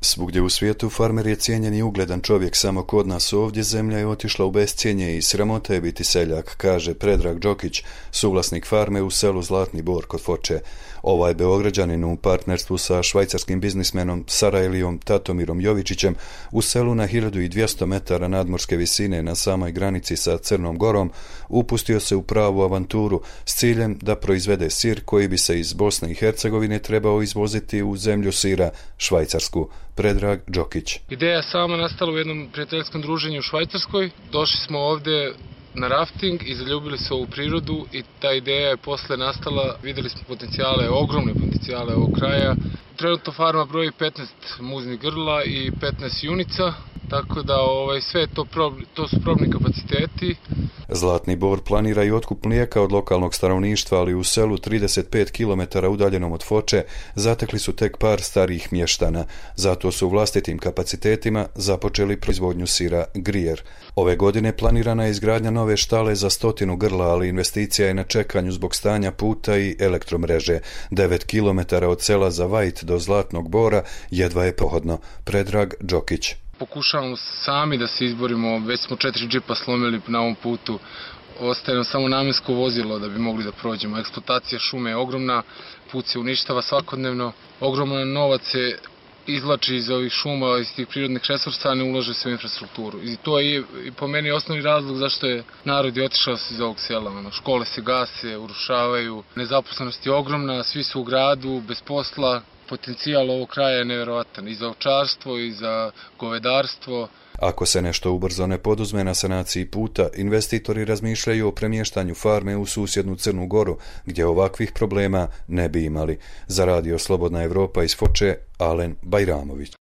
Svugdje u svijetu farmer je cijenjen i ugledan čovjek, samo kod nas ovdje zemlja je otišla u bescijenje i sramota je biti seljak, kaže Predrag Đokić, suvlasnik farme u selu Zlatni Bor kod Foče. Ovaj Beograđanin u partnerstvu sa švajcarskim biznismenom Sarajlijom Tatomirom Jovičićem u selu na 1200 metara nadmorske visine na samoj granici sa Crnom Gorom upustio se u pravu avanturu s ciljem da proizvede sir koji bi se iz Bosne i Hercegovine trebao izvoziti u zemlju sira, Švajcarsku. Predrag Đokić. Ideja sama nastala u jednom prijateljskom druženju u Švajcarskoj. Došli smo ovdje na rafting i zaljubili se u prirodu i ta ideja je posle nastala. Vidjeli smo potencijale, ogromne potencijale ovog kraja. Trenutno farma broji 15 muznih grla i 15 junica, tako da sve to su probni kapaciteti. Zlatni Bor planira i otkup mlijeka od lokalnog stanovništva, ali u selu 35 km udaljenom od Foče zatekli su tek par starijih mještana. Zato su u vlastitim kapacitetima započeli proizvodnju sira Grijer. Ove godine planirana je izgradnja nove štale za 100 grla, ali investicija je na čekanju zbog stanja puta i elektromreže. 9 km od sela Zavajt do Zlatnog Bora jedva je prohodno. Predrag Đokić. Pokušavamo sami da se izborimo, već smo 4 džipa slomili na ovom putu, ostaje nam samo namjensko vozilo da bi mogli da prođemo. Eksploatacija šume je ogromna, put se uništava svakodnevno, ogroman novac se izvlači iz ovih šuma, iz tih prirodnih resursa, a ne ulaže se u infrastrukturu. I to je po meni osnovni razlog zašto je narod je otišao iz ovog sela. Škole se gase, urušavaju, nezaposlenost je ogromna, svi su u gradu, bez posla. Potencijal ovog kraja je nevjerovatan i za ovčarstvo i za govedarstvo. Ako se nešto ubrzo ne poduzme na sanaciji puta, investitori razmišljaju o premještanju farme u susjednu Crnu Goru, gdje ovakvih problema ne bi imali. Za Radio Slobodna Evropa iz Foče, Alen Bajramović.